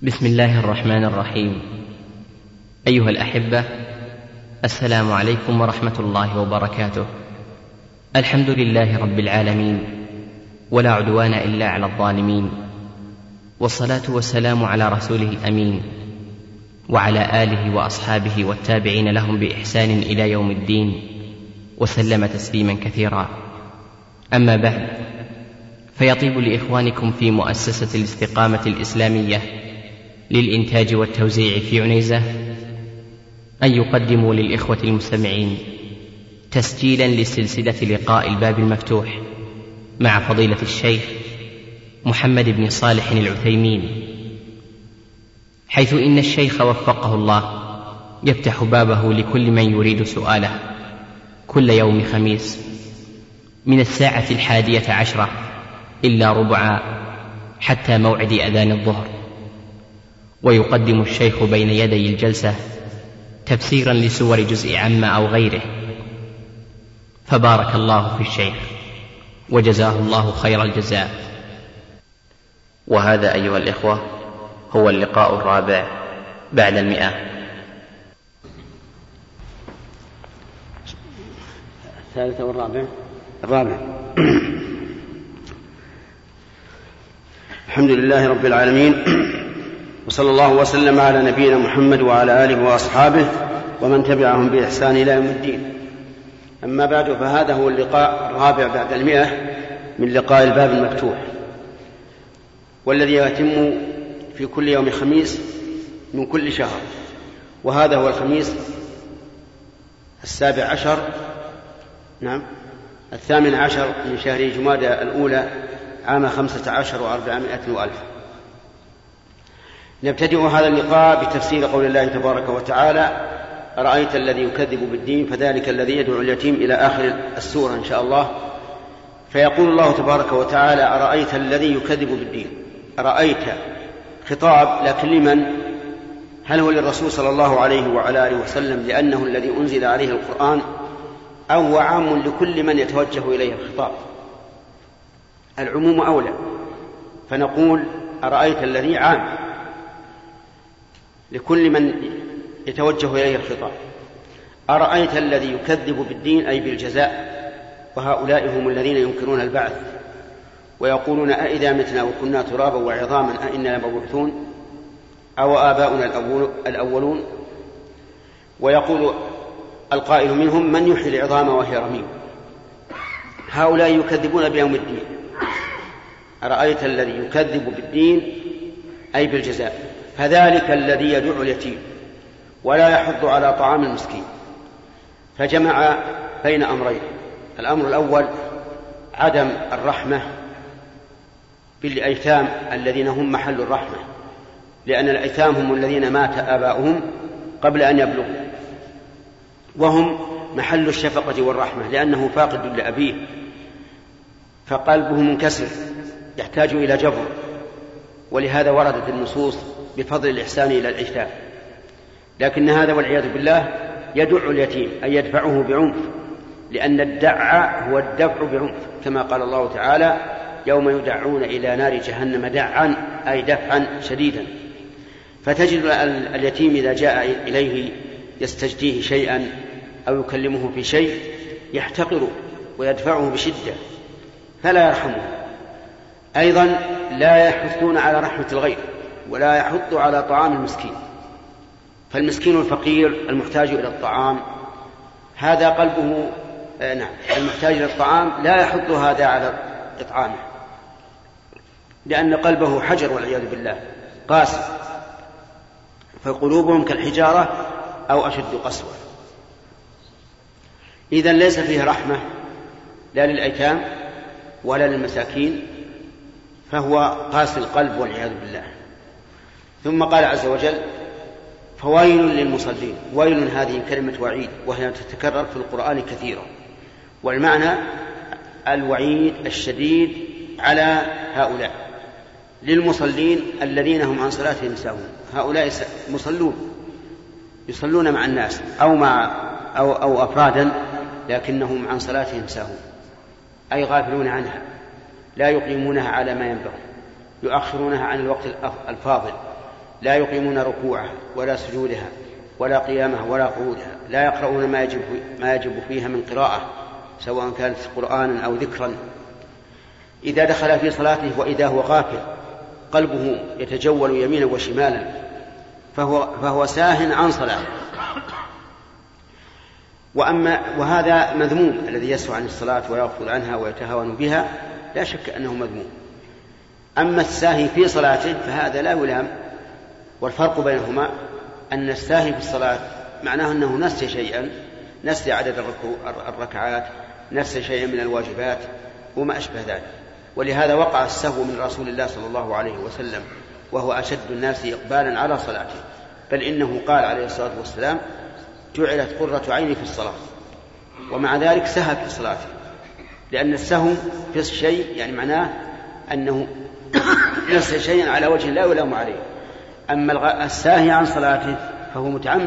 بسم الله الرحمن الرحيم. أيها الأحبة، السلام عليكم ورحمة الله وبركاته. الحمد لله رب العالمين، ولا عدوان إلا على الظالمين، والصلاة والسلام على رسوله الأمين وعلى آله وأصحابه والتابعين لهم بإحسان إلى يوم الدين، وسلم تسليما كثيرا. أما بعد، فيطيب لإخوانكم في مؤسسة الاستقامة الإسلامية للإنتاج والتوزيع في عنيزة أن يقدموا للإخوة المستمعين تسجيلا لسلسلة لقاء الباب المفتوح مع فضيلة الشيخ محمد بن صالح العثيمين، حيث إن الشيخ وفقه الله يفتح بابه لكل من يريد سؤاله كل يوم خميس من 11:10 إلا ربع حتى موعد أذان الظهر، ويقدم الشيخ بين يدي الجلسة تفسيرا لسور جزء عم أو غيره، فبارك الله في الشيخ وجزاه الله خير الجزاء. وهذا أيها الإخوة هو اللقاء الرابع بعد 100. الثالث والرابع. الرابع. الحمد لله رب العالمين، وصلى الله وسلم على نبينا محمد وعلى آله وأصحابه ومن تبعهم بإحسان إلى يوم الدين. أما بعد، فهذا هو اللقاء الرابع بعد 100 من لقاء الباب المفتوح، والذي يتم في كل يوم خميس من كل شهر، وهذا هو الخميس 18 من شهر جمادى الأولى عام 15 و400 وألف. نبتدئ هذا اللقاء بتفسير قول الله تبارك وتعالى: أرأيت الذي يكذب بالدين فذلك الذي يدعو اليتيم، إلى آخر السورة إن شاء الله. فيقول الله تبارك وتعالى: أرأيت الذي يكذب بالدين. أرأيت خطاب، لكن لمن؟ هل هو للرسول صلى الله عليه وعلى آله وسلم لأنه الذي أنزل عليه القرآن، أو هو عام لكل من يتوجه إليه الخطاب؟ العموم أولى، فنقول أرأيت الذي عام لكل من يتوجه إليه الخطاب. أرأيت الذي يكذب بالدين أي بالجزاء، وهؤلاء هم الذين ينكرون البعث ويقولون: أئذا متنا وكنا ترابا وعظاما أئنا لمبعوثون أو آباؤنا الأولون. ويقول القائل منهم: من يحيي العظام وهي رميم. هؤلاء يكذبون بيوم الدين. أرأيت الذي يكذب بالدين أي بالجزاء، فذلك الذي يدعو اليتيم ولا يحض على طعام المسكين. فجمع بين أمرين: الأمر الأول عدم الرحمة بالأيتام الذين هم محل الرحمة، لأن الأيتام هم الذين مات آباؤهم قبل أن يبلغوا، وهم محل الشفقة والرحمة، لأنه فاقد لأبيه فقلبه منكسر يحتاج إلى جبر، ولهذا وردت النصوص بفضل الإحسان إلى الأيتام. لكن هذا والعياذ بالله يدع اليتيم أي يدفعه بعنف، لأن الدع هو الدفع بعنف، كما قال الله تعالى: يوم يدعون إلى نار جهنم دعا أي دفعا شديدا. فتجد اليتيم إذا جاء إليه يستجديه شيئا أو يكلمه في شيء يحتقره ويدفعه بشدة فلا يرحمه. أيضا لا يحثون على رحمة الغير، ولا يحض على طعام المسكين. فالمسكين الفقير المحتاج إلى الطعام هذا قلبه المحتاج إلى الطعام لا يحض هذا على إطعامه، لأن قلبه حجر والعياذ بالله قاسي، فقلوبهم كالحجارة أو أشد قسوة. إذن ليس فيه رحمة لا للأيتام ولا للمساكين، فهو قاسي القلب والعياذ بالله. ثم قال عز وجل: فويل للمصلين. ويل هذه كلمة وعيد، وهي تتكرر في القرآن كثيرا، والمعنى الوعيد الشديد على هؤلاء. للمصلين الذين هم عن صلاتهم ساهون. هؤلاء يصلون مع الناس أو أفرادا، لكنهم عن صلاتهم ساهون، أي غافلون عنها، لا يقيمونها على ما ينبغي، يؤخرونها عن الوقت الفاضل، لا يقيمون ركوعها ولا سجودها ولا قيامها ولا قعودها، لا يقرؤون ما يجب فيها من قراءة سواء كانت قرآنا أو ذكرا. إذا دخل في صلاته وإذا هو غافل قلبه يتجول يمينا وشمالا فهو ساهٍ عن صلاته. وهذا مذموم، الذي يسهو عن الصلاة ويغفل عنها ويتهاون بها لا شك أنه مذموم. أما الساهي في صلاته فهذا لا يلام. والفرق بينهما أن الساهي في الصلاة معناه أنه نسي شيئا، نسي عدد الركعات، نسي شيئا من الواجبات وما أشبه ذلك. ولهذا وقع السهو من رسول الله صلى الله عليه وسلم وهو أشد الناس إقبالا على صلاته، بل إنه قال عليه الصلاة والسلام: جعلت قرة عيني في الصلاة. ومع ذلك سهى في صلاته، لأن السهو في الشيء يعني معناه أنه نسي شيئا على وجه لا يلام عليه. أما الساهي عن صلاته فهو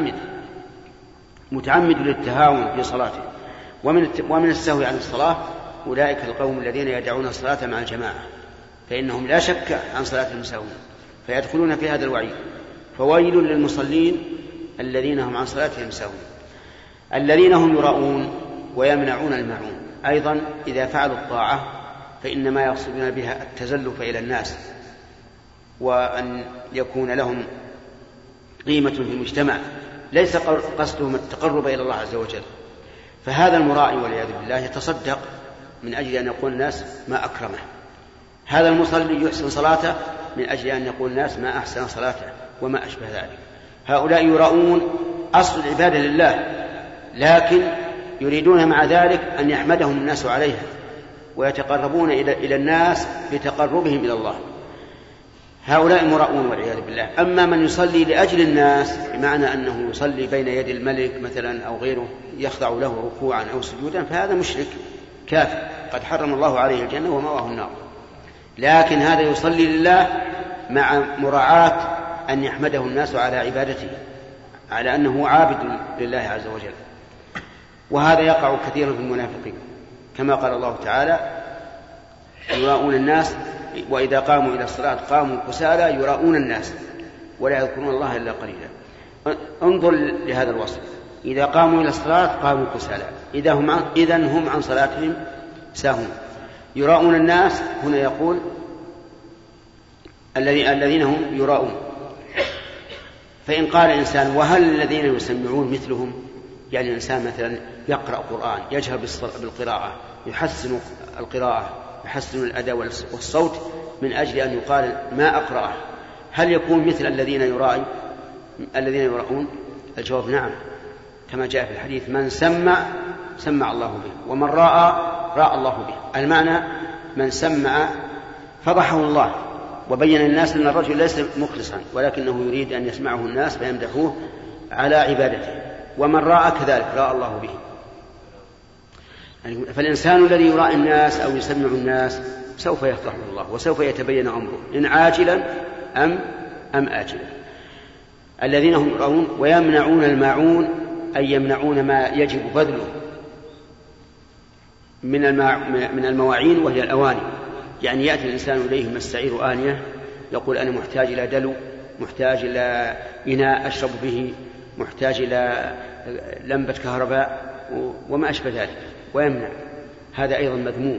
متعمد للتهاون في صلاته. ومن السهو عن الصلاة أولئك القوم الذين يدعون الصلاة مع الجماعة، فإنهم لا شك عن صلاة المساوين فيدخلون في هذا الوعيد. فويل للمصلين الذين هم عن صلاتهم ساهون. الذين هم يراءون ويمنعون الماعون، أيضا إذا فعلوا الطاعة فإنما يقصدون بها التزلف إلى الناس وأن يكون لهم قيمة في المجتمع، ليس قصدهم التقرب إلى الله عز وجل. فهذا المراعي والعياذ بالله يتصدق من أجل أن يقول الناس ما أكرمه، هذا المصلي يحسن صلاته من أجل أن يقول الناس ما أحسن صلاته وما أشبه ذلك. هؤلاء يراؤون أصل العبادة لله، لكن يريدون مع ذلك أن يحمدهم الناس عليها ويتقربون إلى الناس بتقربهم إلى الله. هؤلاء مراؤون والعياذ بالله. أما من يصلي لأجل الناس بمعنى أنه يصلي بين يد الملك مثلا أو غيره يخضع له ركوعا أو سجودا فهذا مشرك كافر، قد حرم الله عليه الجنة ومأواه النار. لكن هذا يصلي لله مع مراعاة أن يحمده الناس على عبادته، على أنه عابد لله عز وجل. وهذا يقع كثيرا في المنافقين، كما قال الله تعالى: يراؤون الناس وإذا قاموا إلى الصلاة قاموا كسالى يراؤون الناس ولا يذكرون الله إلا قليلا. انظر لهذا الوصف: إذا قاموا إلى الصلاة قاموا كسالى، إذن هم عن صلاتهم ساهون. يراؤون الناس هنا يقول الذين هم يراؤون. فإن قال إنسان: وهل الذين يسمعون مثلهم؟ يعني الإنسان مثلا يقرأ قرآن يجهر بالقراءة، يحسن القراءة، يحسن الأداء والصوت من أجل أن يقال ما أقرأه، هل يكون مثل الذين يراؤون؟ الجواب نعم، كما جاء في الحديث: من سمع الله به، ومن راى الله به. المعنى من سمع فضحه الله وبين الناس أن الرجل ليس مخلصا ولكنه يريد أن يسمعه الناس فيمدحوه على عبادته، ومن راى كذلك راى الله به. فالإنسان الذي يراء الناس أو يسمع الناس سوف يفضحه الله وسوف يتبين أمره إن عاجلا أم آجلا. الذين هم يراؤون ويمنعون الماعون، أي يمنعون ما يجب بذله من المواعين وهي الأواني. يعني يأتي الإنسان إليه مستعير آنية يقول: أنا محتاج إلى دلو، محتاج إلى إناء أشرب به، محتاج إلى لمبة كهرباء وما أشبه ذلك، ويمنع. هذا أيضا مذموم.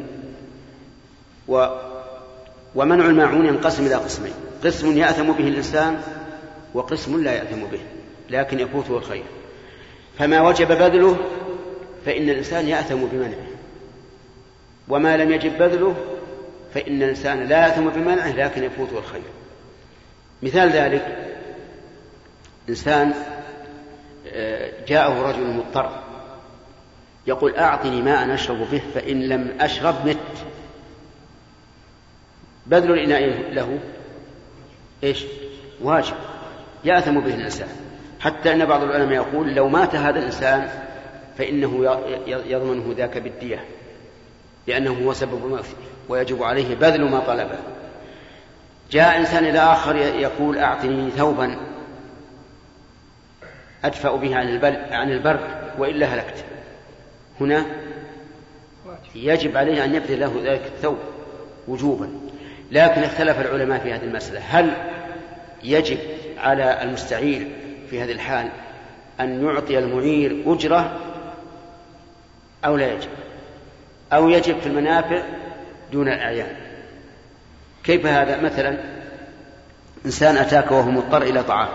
ومنع الماعون ينقسم إلى قسمين: قسم يأثم به الإنسان وقسم لا يأثم به لكن يفوته الخير. فما وجب بذله فإن الإنسان يأثم بمنعه، وما لم يجب بذله فإن الإنسان لا يأثم بمنعه لكن يفوته الخير. مثال ذلك: إنسان جاءه رجل مضطر يقول: أعطني ماء أشرب به فإن لم أشرب مت. بذل الإناء له إيش؟ واجب، يأثم به الإنسان. حتى أن بعض العلماء يقول: لو مات هذا الإنسان فإنه يضمنه ذاك بالدية لأنه هو سبب موته ويجب عليه بذل ما طلبه. جاء إنسان إلى آخر يقول: أعطني ثوبا أدفأ به عن البرد وإلا هلكت. هنا يجب عليه أن يبذل له ذلك الثوب وجوبا. لكن اختلف العلماء في هذه المسألة: هل يجب على المستعير في هذه الحال أن يعطي المعير أجرة أو لا يجب، أو يجب في المنافع دون الأعيان؟ كيف هذا؟ مثلا إنسان أتاك وهو مضطر إلى طعام،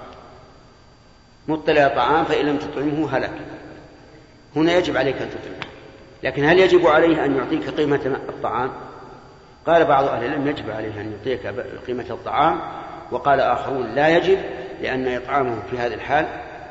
مضطر إلى طعام، فإن لم تطعمه هلك، هنا يجب عليك أن تطعمه، لكن هل يجب عليه أن يعطيك قيمة الطعام؟ قال بعض أهل العلم يجب عليه أن يعطيك قيمة الطعام، وقال آخرون لا يجب، لأن إطعامه في هذه الحال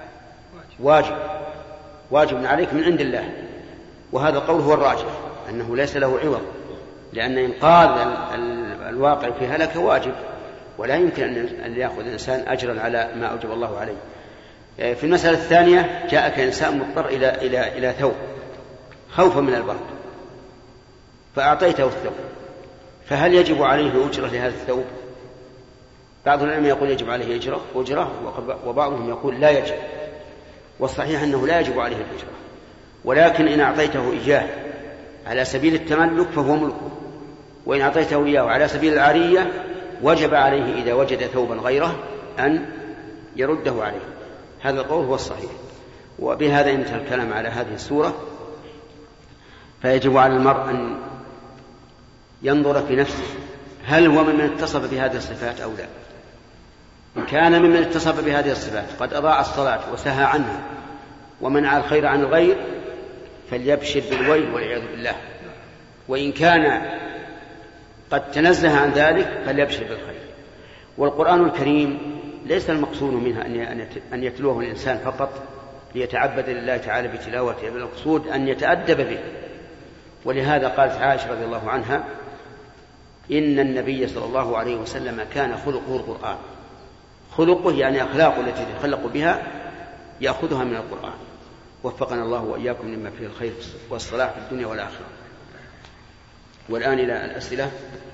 واجب عليك من عند الله. وهذا القول هو الراجح، أنه ليس له عوض، لأن إنقاذ الواقع في هلكة واجب، ولا يمكن أن يأخذ الإنسان أجرا على ما أوجب الله عليه. في المسألة الثانية جاءك إنسان مضطر إلى ثوب خوفا من البرد، فأعطيته الثوب، فهل يجب عليه أجرة لهذا الثوب؟ بعض العلماء يقول يجب عليه أجرة، وبعضهم يقول لا يجب، والصحيح أنه لا يجب عليه الأجرة، ولكن إن أعطيته إياه على سبيل التملك فهو ملكه، وإن أعطيته إياه على سبيل العارية وجب عليه إذا وجد ثوبا غيره أن يرده عليه. هذا القول هو الصحيح. وبهذا انتهى الكلام على هذه السورة. فيجب على المرء أن ينظر في نفسه هل هو ممن اتصف بهذه الصفات أو لا. إن كان ممن اتصف بهذه الصفات قد أضاع الصلاة وسهى عنها ومنع الخير عن الغير فليبشر بالويل والعياذ بالله، وإن كان قد تنزه عن ذلك فليبشر بالخير. والقرآن الكريم ليس المقصود منها أن يتلوه الإنسان فقط ليتعبد لله تعالى بتلاوته، بل المقصود أن يتأدب به. ولهذا قالت عائشة رضي الله عنها إن النبي صلى الله عليه وسلم كان خلقه القرآن. خلقه يعني أخلاقه التي يتخلق بها يأخذها من القرآن. وفقنا الله وإياكم لما فيه الخير والصلاح في الدنيا والآخرة. والآن إلى الأسئلة.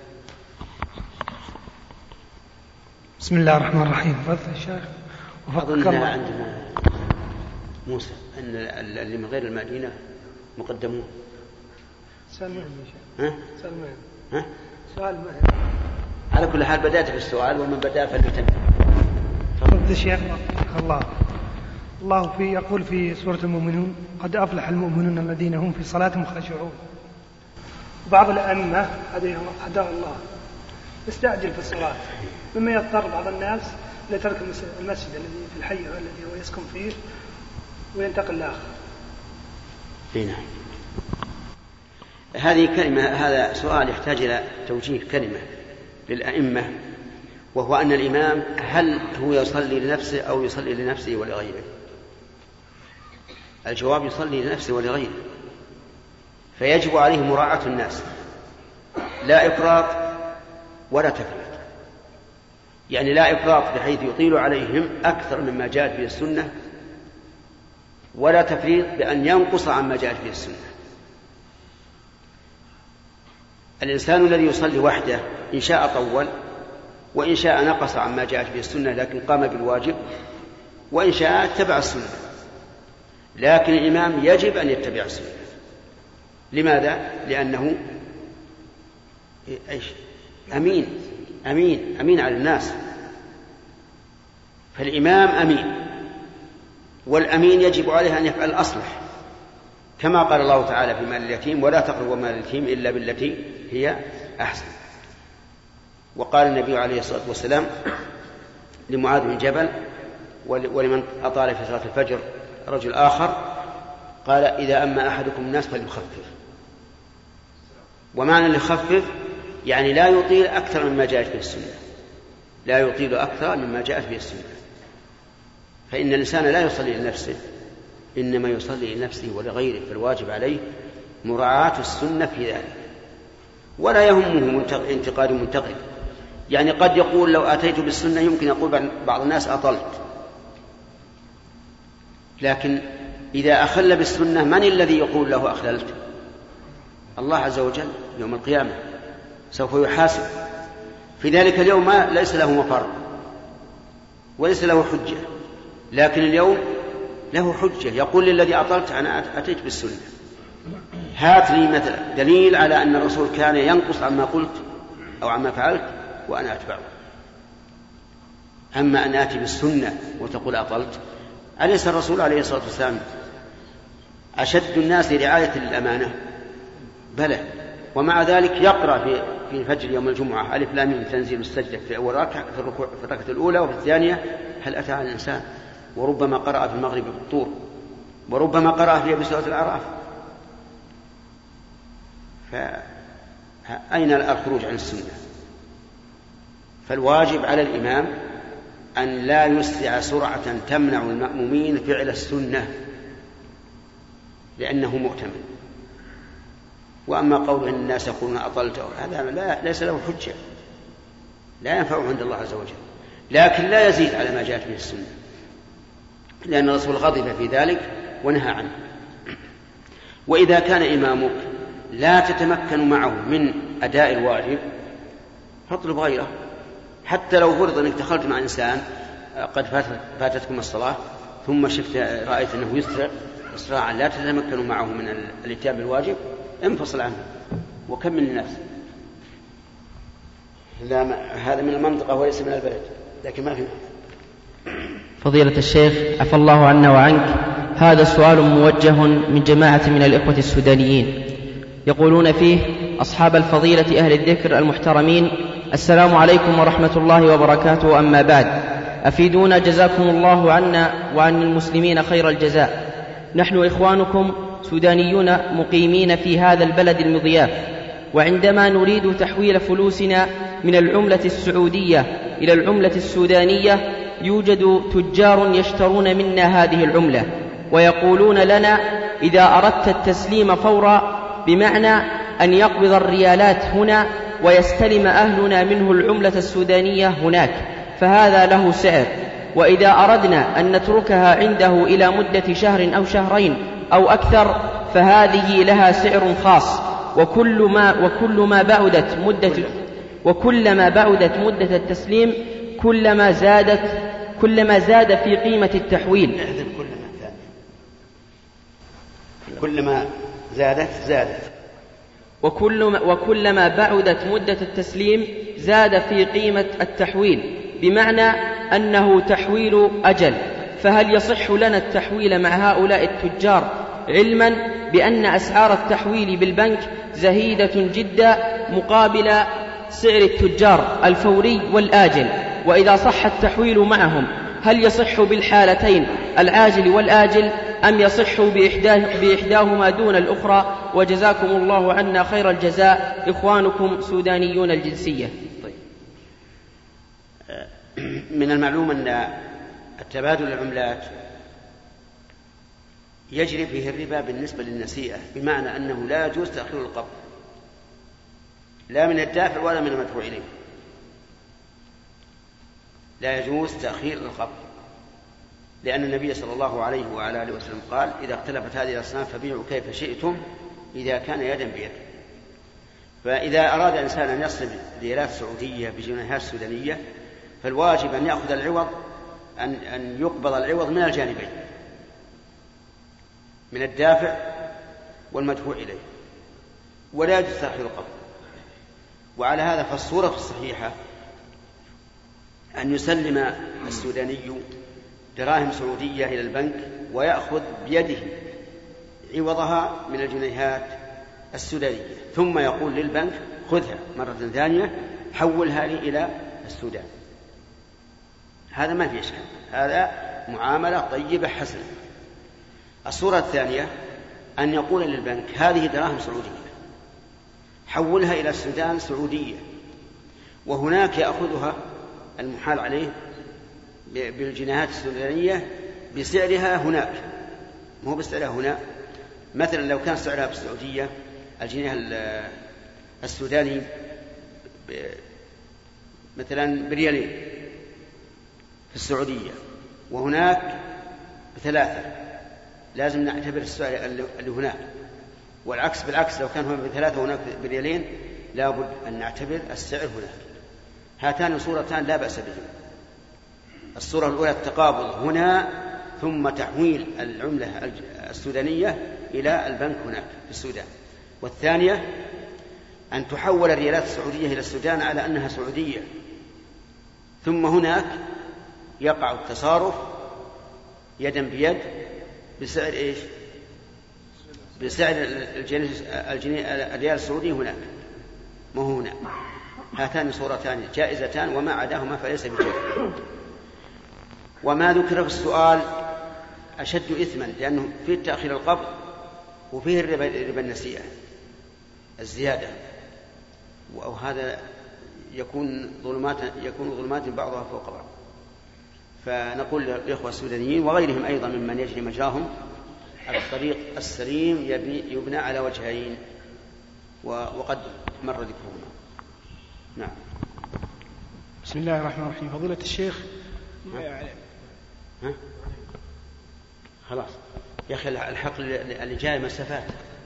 بسم الله الرحمن الرحيم. فضل الشيخ أظن عندنا موسى أن اللي من غير المدينة مقدمون. سؤال مهم يا شيخ. سؤال مهم. على كل حال بدأت بالسؤال، ومن بدأ فليتم. فضل الشيخ الله يقول في سورة المؤمنون قد أفلح المؤمنون الذين هم في صلاتهم خاشعون. بعض الأئمة هداه الله يستعجل في الصلاة، مما يضطر بعض الناس لترك المسجد الذي في الحي الذي هو يسكن فيه وينتقل لآخر. نعم. هذه كلمة، هذا سؤال يحتاج إلى توجيه كلمة للأئمة، وهو أن الإمام هل هو يصلي لنفسه أو يصلي لنفسه ولغيره؟ الجواب يصلي لنفسه ولغيره، فيجب عليه مراعاة الناس، لا إفراط ولا تفريط. يعني لا إفراط بحيث يطيل عليهم أكثر مما جاءت به السنة، ولا تفريط بأن ينقص عما جاءت به السنة. الإنسان الذي يصلي وحده إن شاء طول، وإن شاء نقص عما جاءت به السنة لكن قام بالواجب، وإن شاء اتبع السنة. لكن الإمام يجب أن يتبع السنة. لماذا؟ لأنه أمين على الناس، فالإمام أمين، والأمين يجب عليه أن يفعل الأصلح، كما قال الله تعالى في مال اليتيم ولا تقربوا مال اليتيم إلا بالتي هي أحسن. وقال النبي عليه الصلاة والسلام لمعاذ بن جبل ولمن أطال في صلاة الفجر رجل آخر، قال إذا أما أحدكم الناس فليخفف. ومعنى ليخفف يعني لا يطيل أكثر مما جاءت به السنة، لا يطيل أكثر مما جاءت به السنة. فإن الإنسان لا يصلي لنفسه، إنما يصلي لنفسه ولغيره، فالواجب عليه مراعاة السنة في ذلك، ولا يهمه انتقاد منتقد. يعني قد يقول لو أتيت بالسنة يمكن يقول بعض الناس أطلت، لكن إذا أخل بالسنة من الذي يقول له أخللت؟ الله عز وجل يوم القيامة سوف يحاسب في ذلك اليوم. ليس له مفر وليس له حجة، لكن اليوم له حجة، يقول للذي أطلت أنا أتيت بالسنة، هات لي مثلا دليل على أن الرسول كان ينقص عما قلت أو عما فعلت وأنا أتبعه. أما أن آتي بالسنة وتقول أطلت، أليس الرسول عليه الصلاة والسلام أشد الناس رعاية للأمانة؟ بلى، ومع ذلك يقرأ في الفجر يوم الجمعة ألف لام ميم تنزيل السجدة في أول ركعة في الركعة الأولى، وفي الثانية هل أتى على الإنسان، وربما قرأ في المغرب بالطور، وربما قرأ فيها بسورة الأعراف. فأين الخروج عن السنة؟ فالواجب على الإمام أن لا يسرع سرعة تمنع المأمومين فعل السنة لأنه مؤتمن. وأما قول إن الناس يقولون أطلت، هذا ليس له حجة، لا ينفعه عند الله عز وجل، لكن لا يزيد على ما جاءت به السنة، لأن الرسول غضب في ذلك ونهى عنه. وإذا كان إمامك لا تتمكن معه من أداء الواجب فاطلب غيره، حتى لو فرض أنك دخلت مع إنسان قد فاتتكم الصلاة ثم رأيت أنه يسرع إسراعا لا تتمكن معه من الاتيان بالواجب، انفصل عنه وكمل لنفسه. هذا من المنطقة وليس من البلد، لكن ما في. فضيلة الشيخ عفى الله عنا وعنك، هذا سؤال موجه من جماعة من الإخوة السودانيين، يقولون فيه: أصحاب الفضيلة أهل الذكر المحترمين، السلام عليكم ورحمة الله وبركاته، أما بعد، أفيدونا جزاكم الله عنا وعن المسلمين خير الجزاء. نحن إخوانكم سودانيون مقيمين في هذا البلد المضياف، وعندما نريد تحويل فلوسنا من العملة السعودية إلى العملة السودانية يوجد تجار يشترون منا هذه العملة ويقولون لنا: إذا أردت التسليم فورا، بمعنى أن يقبض الريالات هنا ويستلم أهلنا منه العملة السودانية هناك، فهذا له سعر، وإذا أردنا أن نتركها عنده إلى مدة شهر أو شهرين أو أكثر فهذه لها سعر خاص، وكلما بعدت مدة التسليم كلما زاد في قيمة التحويل. كلما زادت وكلما بعدت مدة التسليم زاد في قيمة التحويل، بمعنى أنه تحويل أجل. فهل يصح لنا التحويل مع هؤلاء التجار، علما بأن أسعار التحويل بالبنك زهيدة جدا مقابل سعر التجار الفوري والآجل؟ وإذا صح التحويل معهم هل يصح بالحالتين العاجل والآجل، أم يصح بإحداهما دون الأخرى؟ وجزاكم الله عنا خير الجزاء، إخوانكم سودانيون الجنسية. طيب. من المعلوم أن التبادل العملات يجري فيه الربا بالنسبة للنسيئة، بمعنى أنه لا يجوز تأخير القبض، لا من الدافع ولا من المدفوع إليه، لا يجوز تأخير القبض، لأن النبي صلى الله عليه وعلى آله وسلم قال: إذا اختلفت هذه الأصناف فبيعوا كيف شئتم إذا كان يدا بيد. فإذا أراد إنسان أن يصرف ريالات سعودية بجنيهات سودانية فالواجب أن يأخذ العوض، أن يقبض العوض من الجانبين، من الدافع والمدفوع إليه، ولا يجوز تأخير القبض. وعلى هذا فالصورة الصحيحة أن يسلم السوداني دراهم سعودية إلى البنك ويأخذ بيده عوضها من الجنيهات السودانية، ثم يقول للبنك: خذها مرة ثانية، حولها لي إلى السودان. هذا ما في إشكال، هذا معاملة طيبة حسنة. الصورة الثانية أن يقول للبنك: هذه دراهم سعودية، حولها إلى السودان سعودية، وهناك يأخذها المحال عليه بالجنيهات السودانية بسعرها هناك، مو بسعرها هنا. مثلا لو كان سعرها بالسعودية الجنيه السوداني مثلا بريالين في السعودية وهناك ب3، لازم نعتبر السعر اللي هناك، والعكس بالعكس، لو كان هنا ب3 وهناك بريالين لابد أن نعتبر السعر هناك. هاتان صورتان لا بأس بهما. الصورة الأولى التقابض هنا ثم تحويل العملة السودانية إلى البنك هناك في السودان، والثانية أن تحول الريالات السعودية إلى السودان على أنها سعودية، ثم هناك يقع التصارف يدا بيد بسعر إيش؟ بسعر الريال السعودي هناك، ما هو هنا. هاتان صورتان جائزتان وما عداهما فليس بجائز. وما ذكر في السؤال أشد إثما، لأنه فيه تأخير القبض وفيه الربا النسيئة الزيادة، وهذا يكون ظلمات بعضها فوق بعض. فنقول للإخوة السودانيين وغيرهم أيضا ممن يجري مجراهم الطريق السليم يبنى على وجهين، وقد مر ذكرهما. نعم. بسم الله الرحمن الرحيم. فضيلة الشيخ خلاص يا أخي الحق اللي جاي مسافات،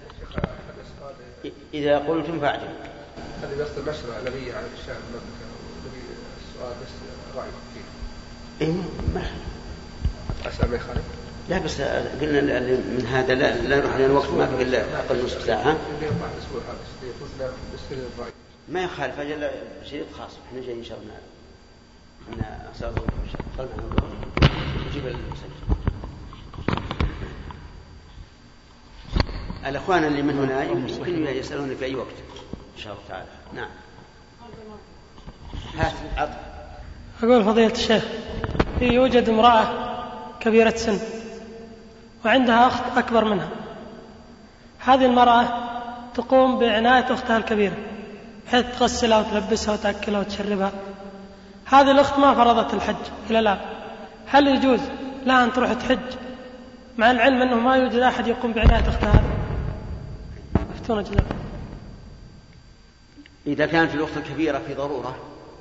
إذا قلتم فاعجل. هذه بس النشرة الذي على الشارع السؤال بس رأيك فيه. ما أسأل ما يخالف. لا بس قلنا من هذا لا نروح لأن الوقت ما في إلا أقل نصف ساعة. ما يخالف، أجل شريط خاص إحنا جايين إن شاء الله. أنا أسأل الله نجيب المسجل. الأخوان اللي من هنا يمكن يسألون في أي وقت إن شاء الله تعالى. نعم. أقول فضيلة الشيخ، يوجد امرأة كبيرة سن وعندها أخت أكبر منها. هذه المرأة تقوم بعناية أختها الكبيرة بحيث تغسلها وتلبسها وتأكلها وتشربها. هذه الأخت ما فرضت الحج إلى الآن، هل يجوز لها أن تروح تحج مع العلم أنه ما يوجد أحد يقوم بعناية أختها هذه؟ أفتونا جزاكم. إذا كانت الأخت الكبيرة في ضرورة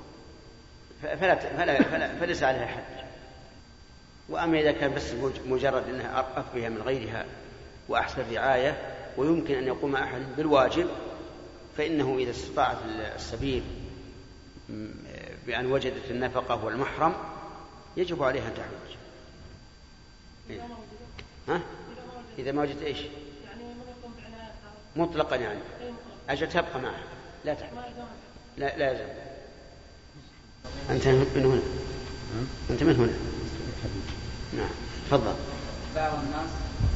فليس عليها حج. وأما إذا كان بس مجرد أنها أرأف بها من غيرها وأحسن رعاية ويمكن أن يقوم أحد بالواجب، فإنه إذا استطاعت السبيل بأن وجدت النفقة والمحرم يجب عليها أن تحج. إذا ما وجدت إيش؟ مطلقا يعني أجل تبقى معها لا تحج. لا يجب. أنت من هنا. أنت من هنا. نعم تفضل. بعض الناس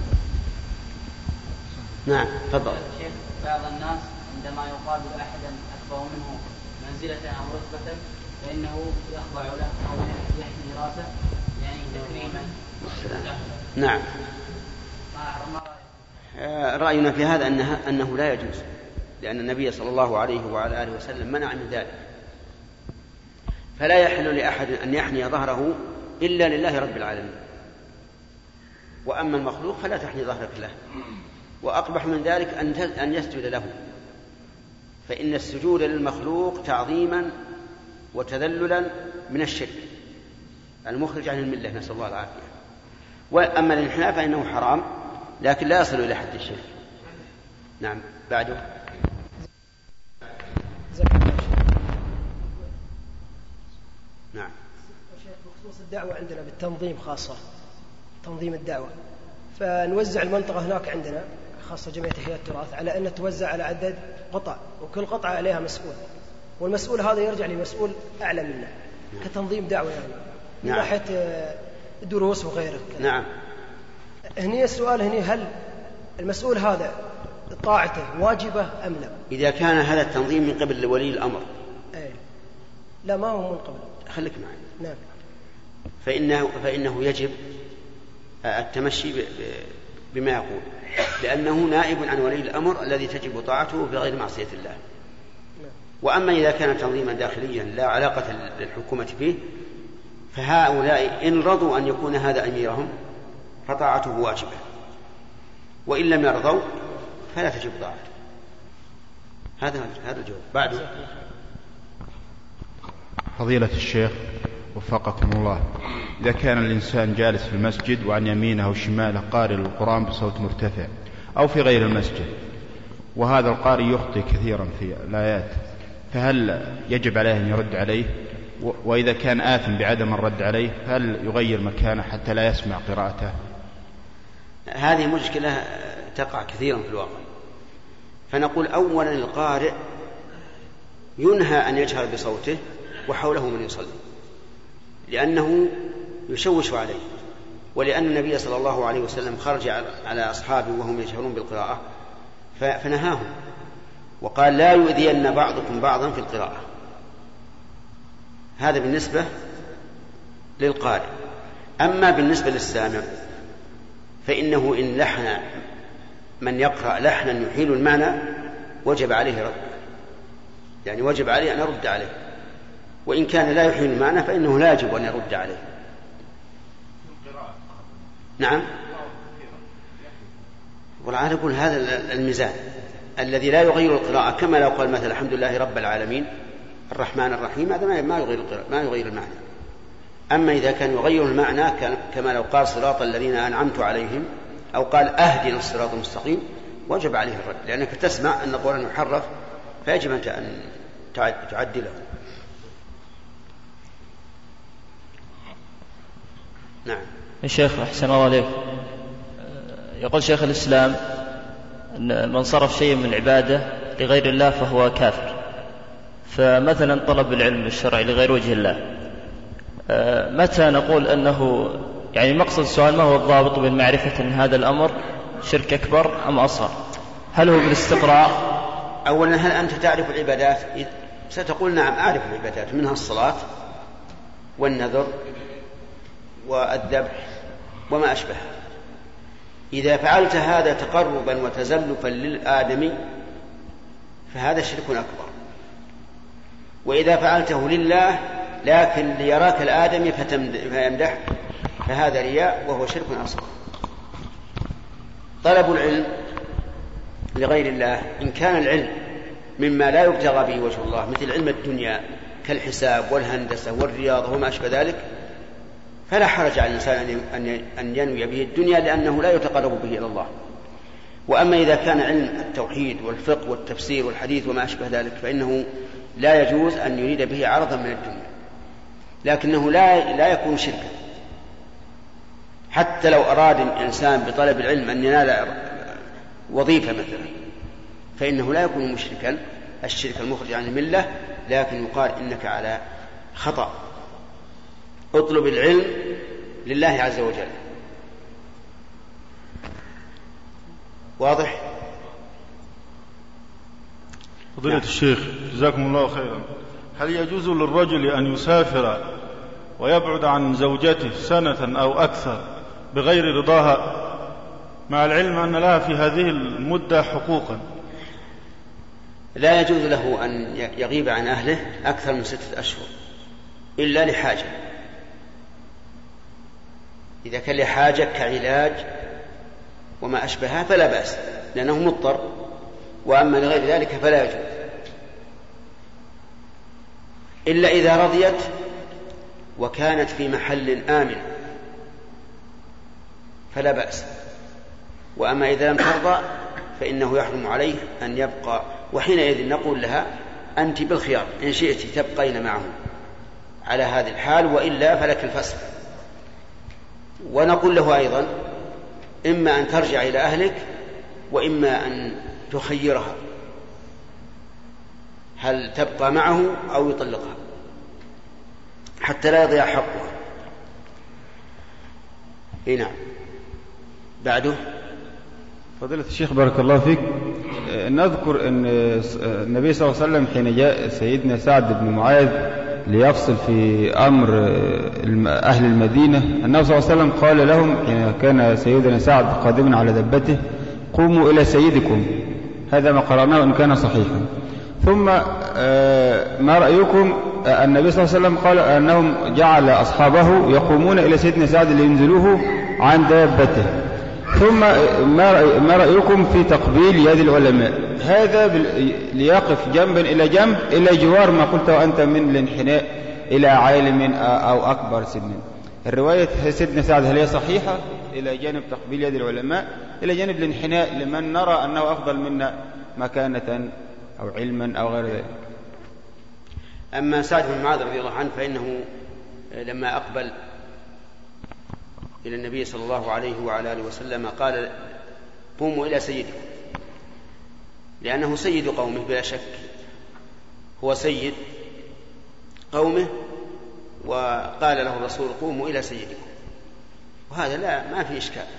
نعم تفضل. شيخ، بعض الناس عندما يقابل أحدا أكبر منه منزلة أو رتبة فإنه يخضع له أو يحمي راسه يعني تكريما. نعم. رأينا في هذا أنه لا يجوز، لأن النبي صلى الله عليه وعلى آله وسلم منع من ذلك. فلا يحل لأحد أن يحني ظهره إلا لله رب العالمين. وأما المخلوق فلا تحني ظهرك له. وأقبح من ذلك أن يسجد له، فإن السجود للمخلوق تعظيما وتذللا من الشرك المخرج عن الملة، نسأل الله العافية. وأما الانحناء فإنه حرام لكن لا يصل إلى حد الشرك. نعم. بعده. نعم. بخصوص الدعوة عندنا بالتنظيم خاصة، تنظيم الدعوة، فنوزع المنطقة هناك عندنا خاصة جمعية إحياء التراث على أن توزع على عدد قطع، وكل قطعة عليها مسؤول، والمسؤول هذا يرجع لمسؤول أعلى منا كتنظيم دعوة يعني من ناحية دروس وغيره. نعم. هني السؤال هل المسؤول هذا طاعته واجبة أم لا؟ إذا كان هذا التنظيم من قبل ولي الأمر. لا ما هو من قبل. خليك معي. نعم. فإنه يجب التمشي بما يقول، لأنه نائب عن ولي الأمر الذي تجب طاعته بغير معصية الله. وأما إذا كان تنظيما داخليا لا علاقة للحكومة به، فهؤلاء إن رضوا أن يكون هذا أميرهم فطاعته واجبة، وإن لم يرضوا فلا تجب طاعته. هذا الجواب. بعده. فضيلة الشيخ وفقكم الله، إذا كان الإنسان جالس في المسجد وعن يمينه وشماله قارئ القرآن بصوت مرتفع أو في غير المسجد، وهذا القارئ يخطئ كثيرا في الآيات، فهل يجب عليه أن يرد عليه؟ وإذا كان آثم بعدم الرد عليه هل يغير مكانه حتى لا يسمع قراءته؟ هذه مشكلة تقع كثيرا في الواقع. فنقول أولا القارئ ينهى أن يجهر بصوته وحوله من يصلي، لأنه يشوش عليه. ولأن النبي صلى الله عليه وسلم خرج على أصحابه وهم يجهرون بالقراءة فنهاهم وقال لا يؤذين بعضكم بعضا في القراءة. هذا بالنسبة للقارئ. أما بالنسبة للسامع فإنه إن لحن من يقرأ لحنا يحيل المعنى وجب عليه رد، يعني وجب عليه أن يرد عليه، وإن كان لا يحيل المعنى فإنه لا يجب أن يرد عليه. نعم، والعالم يقول هذا الميزان الذي لا يغير القراءة، كما لو قال مثلا الحمد لله رب العالمين الرحمن الرحيم، هذا ما يغير المعنى. أما إذا كان يغير المعنى كما لو قال صراط الذين أنعمت عليهم أو قال أهدنا الصراط المستقيم وجب عليه الرد، لأنك تسمع أن القرآن يحرف فيجب أن تعدله. نعم. الشيخ أحسن الله عليك، يقول شيخ الإسلام أن من صرف شيء من عبادة لغير الله فهو كافر، فمثلا طلب العلم الشرعي لغير وجه الله، متى نقول أنه يعني مقصد السؤال ما هو الضابط بين معرفة أن هذا الأمر شرك أكبر أم أصغر؟ هل هو بالاستقراء؟ أولا هل أنت تعرف العبادات؟ ستقول نعم أعرف العبادات، منها الصلاة والنذر والذبح وما أشبه. إذا فعلت هذا تقربا وتزلفا للآدمي فهذا شرك أكبر، وإذا فعلته لله لكن ليراك الآدمي فيمدح فهذا رياء وهو شرك أصغر. طلب العلم لغير الله إن كان العلم مما لا يبتغى به وجه الله مثل علم الدنيا كالحساب والهندسة والرياضة وما أشبه ذلك فلا حرج على الإنسان أن ينوي به الدنيا لأنه لا يتقرب به إلى الله. وأما إذا كان علم التوحيد والفقه والتفسير والحديث وما أشبه ذلك فإنه لا يجوز أن يريد به عرضا من الدنيا، لكنه لا يكون شركا. حتى لو أراد الإنسان بطلب العلم أن ينال وظيفة مثلا فإنه لا يكون مشركا الشرك المخرج عن الملة، لكن يقال إنك على خطأ. اطلب العلم لله عز وجل. واضح؟ فضيلة الشيخ جزاكم الله خيرا، هل يجوز للرجل أن يسافر ويبعد عن زوجته سنة أو أكثر بغير رضاها مع العلم أن لها في هذه المدة حقوقا؟ لا يجوز له أن يغيب عن أهله أكثر من 6 أشهر إلا لحاجة. إذا كان لحاجة كعلاج وما أشبهها فلا بأس لأنه مضطر، وأما لغير ذلك فلا يجوز إلا إذا رضيت وكانت في محل آمن فلا بأس. وأما إذا لم ترضى فإنه يحرم عليه أن يبقى، وحينئذ نقول لها أنت بالخيار إن شئت تبقين معه على هذه الحال وإلا فلك الفسخ. ونقول له أيضا إما أن ترجع إلى أهلك وإما أن تخيرها هل تبقى معه أو يطلقها حتى لا يضيع حقها. نعم. بعده فضيلة الشيخ بارك الله فيك، نذكر أن النبي صلى الله عليه وسلم حين جاء سيدنا سعد بن معاذ ليفصل في أمر أهل المدينة، النبي صلى الله عليه وسلم قال لهم حين كان سيدنا سعد قادما على دبته قوموا إلى سيدكم، هذا ما قرأناه إن كان صحيحا. ثم ما رأيكم النبي صلى الله عليه وسلم قال أنهم جعل أصحابه يقومون إلى سيدنا سعد لينزلوه عن دابته. ثم ما رأيكم في تقبيل يد العلماء؟ هذا ليقف جنبا إلى جنب إلى جوار ما قلت وأنت من الانحناء إلى عالم أو أكبر سنا. الرواية سيدنا سعد هل هي صحيحة إلى جانب تقبيل يد العلماء إلى جانب الانحناء لمن نرى أنه أفضل منا مكانة أو علما أو غير ذلك؟ أما سعد بن معاذ رضي الله عنه فإنه لما أقبل إلى النبي صلى الله عليه وعلى آله وسلم قال قوموا إلى سيدكم، لأنه سيد قومه بلا شك، هو سيد قومه وقال له الرسول قوموا إلى سيدكم، وهذا لا ما في إشكال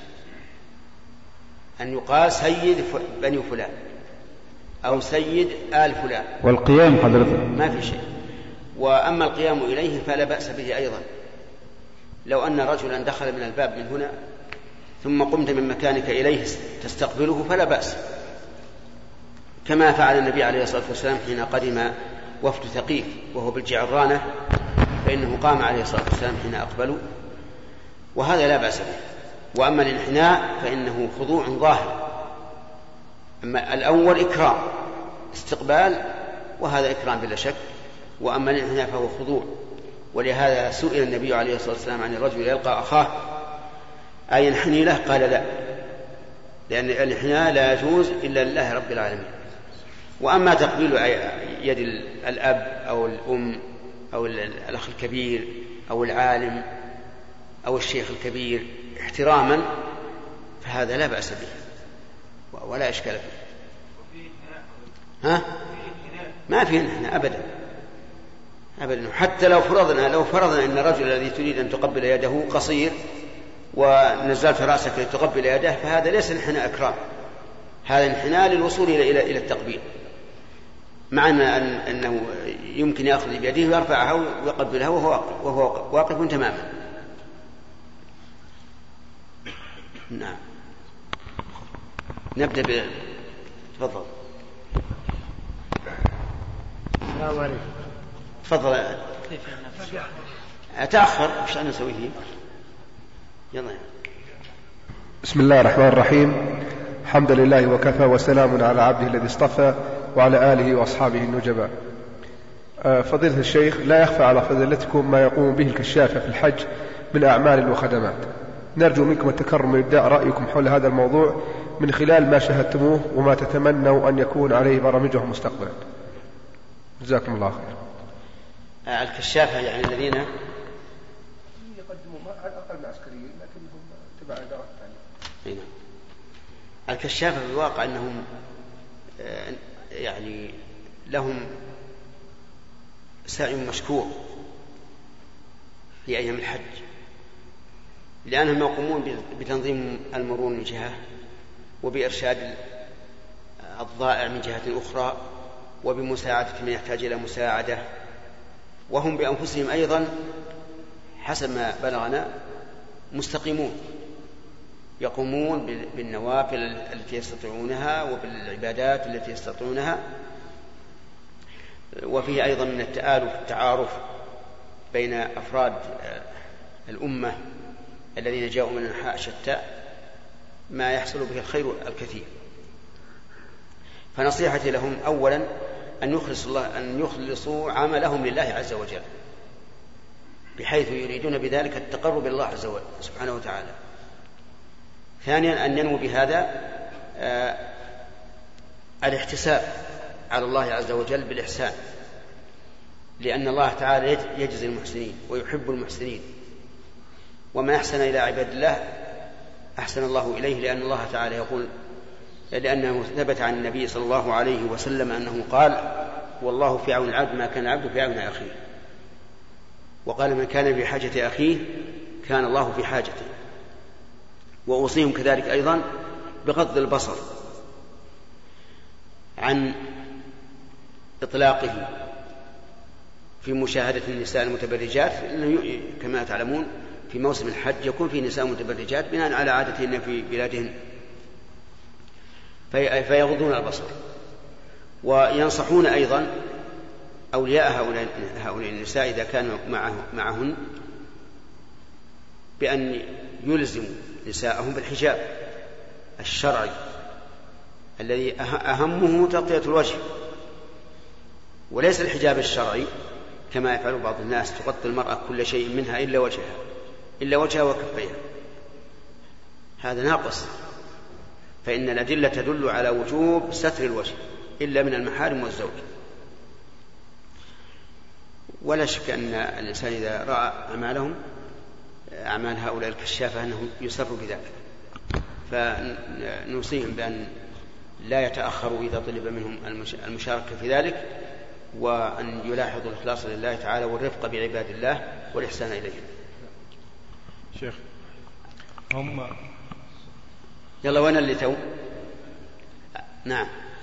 أن يقال سيد بني فلان أو سيد آل فلان، والقيام حضرتك ما في شيء. وأما القيام إليه فلا بأس به أيضا. لو أن رجلا دخل من الباب من هنا ثم قمت من مكانك إليه تستقبله فلا بأس، كما فعل النبي عليه الصلاة والسلام حين قدم وفد ثقيف وهو بالجعرانة، فإنه قام عليه الصلاة والسلام حين أقبلوا، وهذا لا بأس به. وأما الانحناء فإنه خضوع ظاهر. أما الأول إكرام استقبال، وهذا إكرام بلا شك، وأما الانحناء فهو خضوع. ولهذا سئل النبي عليه الصلاة والسلام عن الرجل يلقى أخاه أينحني له؟ قال لا، لأن الانحناء لا يجوز إلا لله رب العالمين. وأما تقبيل يد الأب أو الأم أو الأخ الكبير أو العالم أو الشيخ الكبير احتراما فهذا لا بأس به ولا إشكال فيه. ما فيه انحناء أبدا أبدا. حتى لو فرضنا أن الرجل الذي تريد أن تقبل يده قصير ونزلت رأسك لتقبل يده، فهذا ليس انحناء إكرام، هذا انحناء للوصول إلى التقبيل، مع أنه يمكن يأخذ بيده ويرفعها ويقبلها وهو واقف تماما. نعم. نبدأ تفضل. السلام عليكم. تفضل. أتأخر وش أنا أسوي فيه؟ يلا. بسم الله الرحمن الرحيم. الحمد لله وكفى وسلام على عبده الذي اصطفى وعلى آله وأصحابه النجباء. فضيلة الشيخ، لا يخفى على فضيلتكم ما يقوم به الكشافة في الحج من أعمال وخدمات. نرجو منكم التكرم من إبداء رأيكم حول هذا الموضوع من خلال ما شاهدتموه وما تتمنوا أن يكون عليه برامجهم مستقبلا. جزاكم الله خير. الكشافة يعني الذين يقدموا على الأقل عسكريين لكنهم تبع إدارة التعليم. الكشافة في الواقع أنهم يعني لهم سعي مشكور في أيام الحج، لأنهم يقومون بتنظيم المرور من جهة، وبإرشاد الضائع من جهة أخرى، وبمساعدة من يحتاج إلى مساعدة، وهم بأنفسهم أيضا حسب ما بلغنا مستقيمون، يقومون بالنوافل التي يستطيعونها وبالعبادات التي يستطيعونها. وفيه أيضا من التآلف التعارف بين أفراد الأمة الذين جاءوا من أنحاء شتى ما يحصل به الخير الكثير. فنصيحتي لهم أولا أن يخلصوا عملهم لله عز وجل، بحيث يريدون بذلك التقرب إلى الله عز وجل سبحانه وتعالى. ثانيا أن ينمو بهذا الاحتساب على الله عز وجل بالإحسان، لأن الله تعالى يجزي المحسنين ويحب المحسنين، وما أحسن إلى عباد الله أحسن الله إليه، لأن الله تعالى يقول، لأنه ثبت عن النبي صلى الله عليه وسلم أنه قال: والله في عون العبد ما كان العبد في عون أخيه. وقال: من كان في حاجة أخيه كان الله في حاجته. وأوصيهم كذلك أيضا بغض البصر عن إطلاقه في مشاهدة النساء المتبرجات، لأنه كما تعلمون في موسم الحج يكون في نساء متبرجات بناء على عادتهن في بلادهن، فيغضون البصر. وينصحون أيضا أولياء هؤلاء النساء إذا كانوا معهن بأن يلزموا نساءهم بالحجاب الشرعي الذي أهمه تغطية الوجه، وليس الحجاب الشرعي كما يفعل بعض الناس، تغطي المرأة كل شيء منها إلا وجهها وكفيها. هذا ناقص، فإن الأدلة تدل على وجوب ستر الوجه إلا من المحارم والزوج. ولا شك أن الإنسان إذا رأى أعمال هؤلاء الكشافة أنه يسر بذلك، فنوصيهم بأن لا يتأخروا إذا طلب منهم المشاركة في ذلك، وأن يلاحظوا الإخلاص لله تعالى والرفق بعباد الله، والإحسان إليهم. شيخ هم يلا وين اللي تو؟ نعم.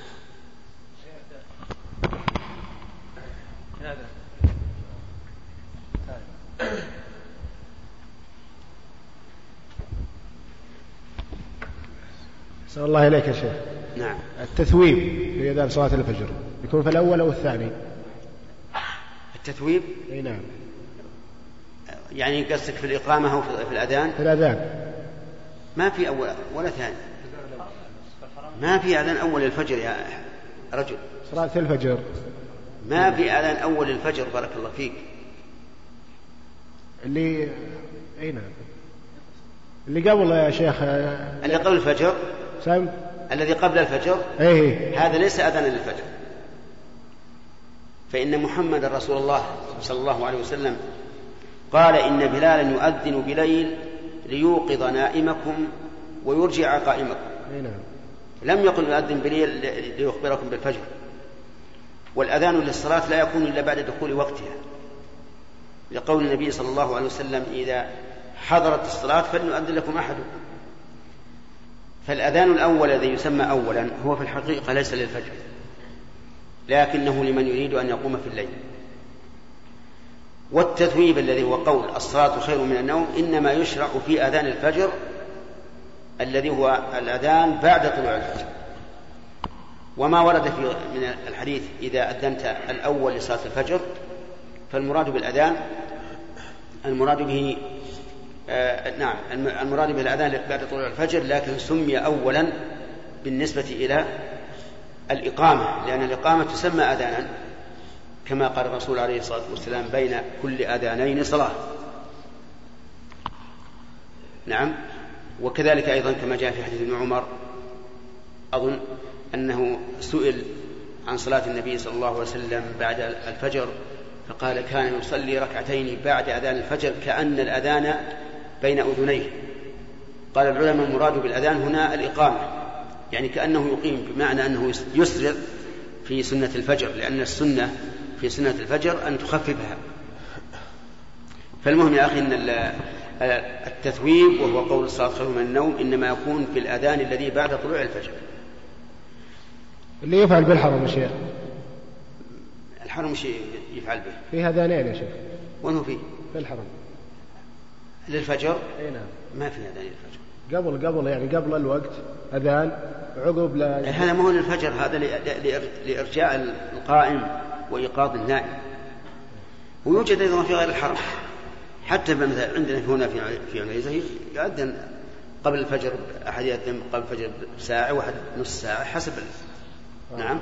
أحسن الله إليك يا شيخ. نعم. التثويب في أذان صلاة الفجر يكون في الأول أو الثاني؟ التثويب؟ أي نعم. يعني قصدك في الإقامة أو في الأذان؟ في الأذان ما في أول ولا ثاني، ما في أذان أول الفجر يا رجل. صلاة الفجر ما في أذان أول الفجر، بارك الله فيك. اللي أي نعم اللي قبل يا شيخ، اللي قبل الفجر سم الذي قبل الفجر أيه. هذا ليس أذان للفجر، فإن محمد رسول الله صلى الله عليه وسلم قال إن بلالا يؤذن بليل ليوقظ نائمكم ويرجع قائمكم. نعم. لم يقل يؤذن بليل ليخبركم بالفجر. والأذان للصلاة لا يكون إلا بعد دخول وقتها، لقول النبي صلى الله عليه وسلم إذا حضرت الصلاة فليؤذن لكم أحدكم. فالأذان الأول الذي يسمى أولا هو في الحقيقة ليس للفجر، لكنه لمن يريد أن يقوم في الليل. والتثويب الذي هو قول الصلاة خير من النوم إنما يشرع في أذان الفجر الذي هو الأذان بعد طلوع الفجر. وما ورد في من الحديث إذا أذنت الأول لصلاة الفجر فالمراد بالأذان المراد به نعم المراد بالأذان بعد طلوع الفجر، لكن سمي أولا بالنسبة إلى الإقامة، لأن الإقامة تسمى أذانا كما قال الرسول عليه الصلاة والسلام بين كل أذانين صلاة. نعم. وكذلك أيضا كما جاء في حديث ابن عمر أظن أنه سئل عن صلاة النبي صلى الله عليه وسلم بعد الفجر فقال كان يصلي ركعتين بعد أذان الفجر كأن الأذان بين أذنيه. قال العلماء المراد بالأذان هنا الإقامة، يعني كأنه يقيم، بمعنى أنه يسرع في سنة الفجر، لأن السنة في سنة الفجر أن تخففها. فالمهم يا أخي أن التثويب وهو قول الصلاة خير من النوم إنما يكون في الأذان الذي بعد طلوع الفجر. اللي يفعل بالحرم يا شيخ، الحرم شيء يفعل به في أذانين يا شيخ. وين هو فيه؟ في الحرم للفجر؟ اي نعم. ما في أذان للفجر قبل يعني قبل الوقت أذان عقب لا. هذا ما هو للفجر، هذا لإرجاء القائم وإيقاظ النائم. ويوجد أيضا في غير الحرم، حتى عندنا هنا في عنيزة يؤذن قبل الفجر، أحد يؤذن قبل الفجر ساعة واحد نص ساعة حسب نعم.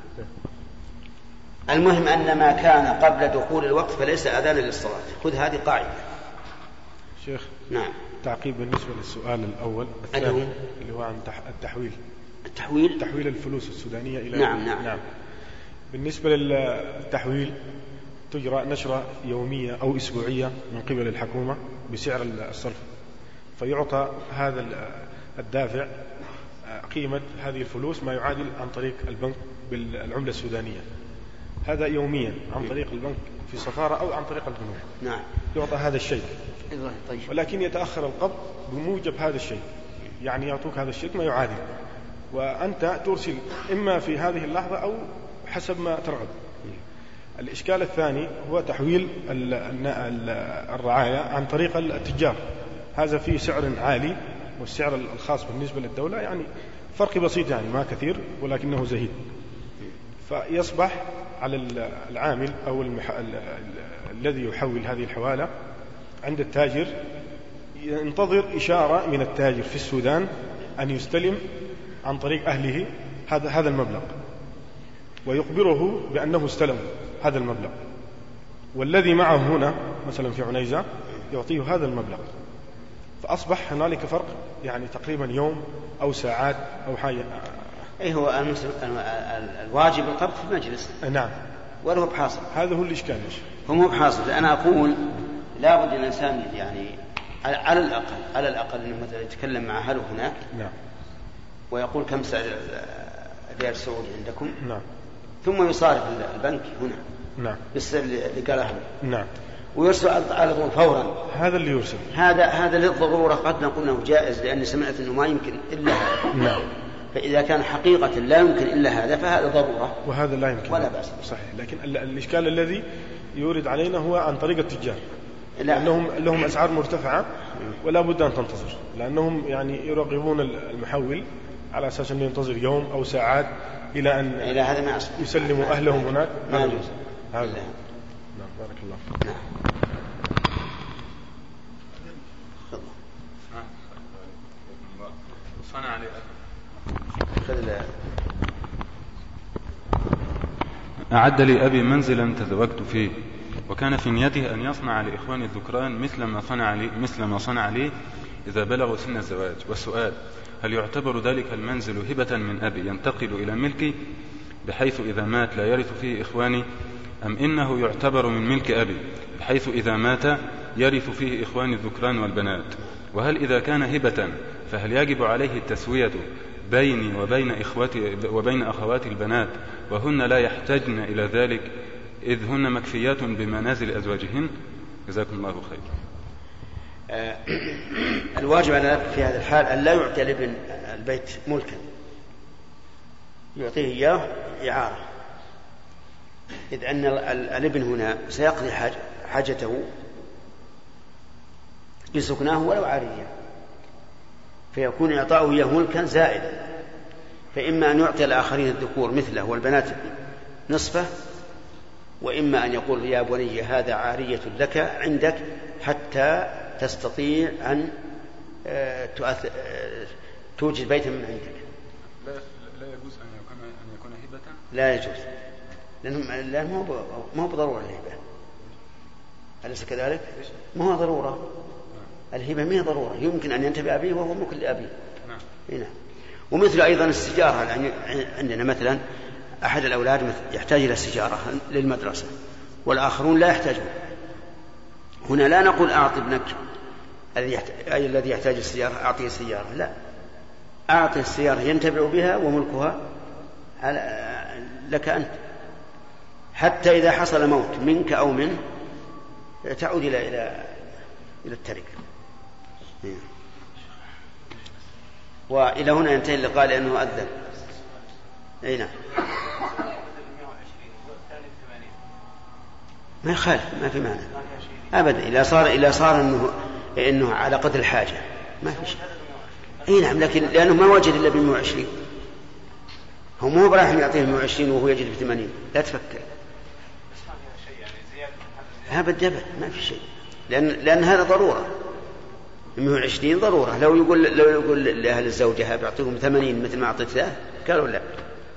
المهم أن ما كان قبل دخول الوقت فليس أذانا للصلاة. خذ هذه قاعدة. شيخ. نعم. تعقيب بالنسبة للسؤال الأول الثاني اللي هو عن تحويل الفلوس السودانية إلى نعم. بالنسبة للتحويل تجرى نشرة يومية أو أسبوعية من قبل الحكومة بسعر الصرف، فيعطى هذا الدافع قيمة هذه الفلوس ما يعادل عن طريق البنك بالعملة السودانية. هذا يوميا عن طريق البنك في سفارة أو عن طريق البنوك. نعم. يعطى هذا الشيء. طيب. ولكن يتأخر القبض بموجب هذا الشيء، يعني يعطوك هذا الشيء ما يعادل، وأنت ترسل إما في هذه اللحظة أو حسب ما ترغب. الإشكال الثاني هو تحويل الرعاية عن طريق التجار. هذا فيه سعر عالي، والسعر الخاص بالنسبة للدولة يعني فرق بسيط، يعني ما كثير ولكنه زهيد. فيصبح على العامل أو الذي يحول هذه الحوالة عند التاجر ينتظر إشارة من التاجر في السودان أن يستلم عن طريق أهله هذا المبلغ، ويخبره بأنه استلم هذا المبلغ، والذي معه هنا مثلا في عنيزة يعطيه هذا المبلغ. فأصبح هنالك فرق يعني تقريبا يوم أو ساعات أو حاجة. أي هو الواجب القبض في المجلس. نعم. ولا هو بحاصل. هذا هو الإشكال. هو مو بحاصل. أنا أقول لابد الإنسان يعني على الأقل إنه مثلا يتكلم مع أهله هناك. نعم. ويقول كم سعر الريال السعودي عندكم. نعم. ثم يصارف البنك هنا. نعم. بالسعر اللي قاله. نعم. ويرسل على طول فورا. هذا اللي يرسل. هذا للضرورة، قد نقول أنه جائز لأني سمعت أنه ما يمكن إلا هذا. نعم. فإذا كان حقيقة لا يمكن إلا هذا فهذا ضرورة وهذا لا يمكن ولا بأس. صحيح. لكن الإشكال الذي يورد علينا هو عن طريق التجار، لأنهم لهم أسعار مرتفعة ولا بد أن تنتظر، لأنهم يعني يراقبون المحول على أساس أنه ينتظر يوم أو ساعات إلى أن يسلموا أهلهم هناك. هذا نعم. بارك الله. نعم. صنع لي أعد لي أبي منزلا تزوجت فيه، وكان في نيته أن يصنع لإخواني الذكران مثل ما صنع لي إذا بلغوا سن الزواج. والسؤال: هل يعتبر ذلك المنزل هبة من أبي ينتقل إلى ملكي بحيث إذا مات لا يرث فيه إخواني، أم إنه يعتبر من ملك أبي بحيث إذا مات يرث فيه إخواني الذكران والبنات؟ وهل إذا كان هبة فهل يجب عليه التسوية بيني وبين أخواتي البنات وهن لا يحتاجن إلى ذلك إذ هن مكفيات بمنازل أزواجهن؟ جزاكم الله خير. الواجب على الأب في هذا الحال أن لا يعطي لابن البيت ملكا، يعطيه إياه إعارة، إذ أن الابن هنا سيقضي حاجته بسكناه ولو عاريا، فيكون إعطاؤه إياه ملكا زائدا، فإما أن يعطي الآخرين الذكور مثله والبنات نصفه، وإما أن يقول: يا بني هذا عارية لك عندك حتى تستطيع أن توجد بيتا من عندك. لا يجوز أن يكون هبة؟ لا يجوز، لأنه ما هو بضرورة الهبة، أليس كذلك؟ ما هو ضرورة، الهبة ما هي ضرورة، يمكن أن ينتبه أبيه وهو ملك لأبيه. نعم. ومثل أيضا السجارة، عندنا مثلا أحد الأولاد يحتاج إلى السجارة للمدرسة والآخرون لا يحتاجون، هنا لا نقول أعطي ابنك الذي يحتاج السيارة أعطيه السيارة، لا، أعطي السيارة ينتفع بها وملكها لك أنت، حتى إذا حصل موت منك أو منه تعود إلى التركة. وإلى هنا ينتهي اللقاء لأنه أذن. أي نعم. ما يخالف، ما في معنى أبدا، إذا صار إنه على قدر الحاجة ما في شيء. أي نعم، لكن لأنه ما وجد إلا ب120، هو مو براح يعطيه 120 وهو يجد ب80، لا تفكر أبدا، ما في شيء، لأن هذا ضرورة، 120 ضرورة. لو يقول لأهل الزوجة بيعطيهم 80 مثل ما أعطيت له، قالوا لا.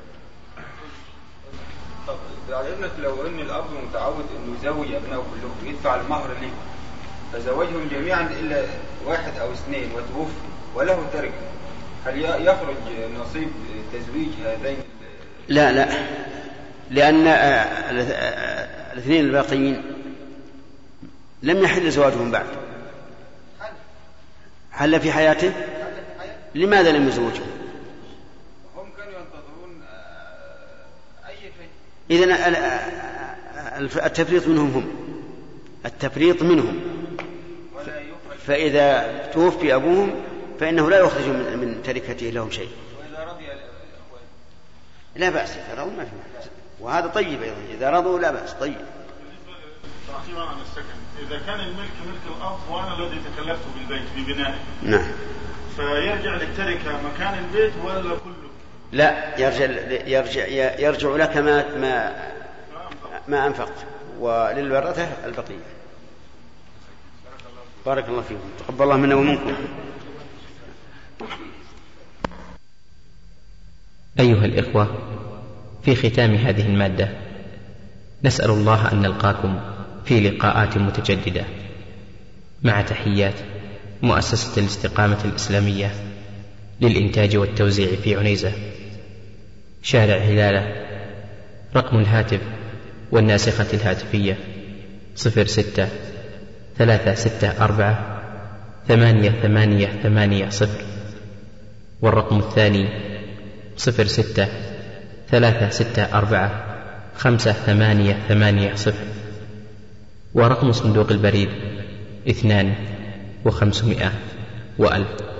بعلمك لو أن الأب متعود أنه يزوج أبنائه كلهم يدفع المهر لهم، فزوجهم جميعا إلا 1 أو 2 وتوفي وله تركة، هل يخرج نصيب تزويج هذين؟ لا، لأن الاثنين الباقيين لم يحل زواجهم بعد، حل في حياته، لماذا لم يزوجهم؟ هم كانوا ينتظرون أي شيء. إذن التفريط منهم، فإذا توفي أبوهم فإنه لا يخرج من تركته لهم شيء. وإذا رضي الأخوان لا بأس، يرون ما في، وهذا طيب أيضا، إذا رضوا لا بأس، طيب. تعقيبا عن السكن، إذا كان الملك ملك الأب وأنا الذي تكلفت بالبيت ببنائه، نعم، فيرجع للتركة مكان البيت ولا كله؟ لا، يرجع لك ما أنفقت، وللورثة البقية. بارك الله فيكم، تقبل الله منا ومنكم. أيها الإخوة، في ختام هذه المادة نسأل الله أن نلقاكم في لقاءات متجددة، مع تحيات مؤسسة الاستقامة الإسلامية للإنتاج والتوزيع في عنيزة، شارع هلالة. رقم الهاتف والناسخة الهاتفية 06-364-8880، والرقم الثاني 06-364-5880. ورقم صندوق البريد 2500 و1000.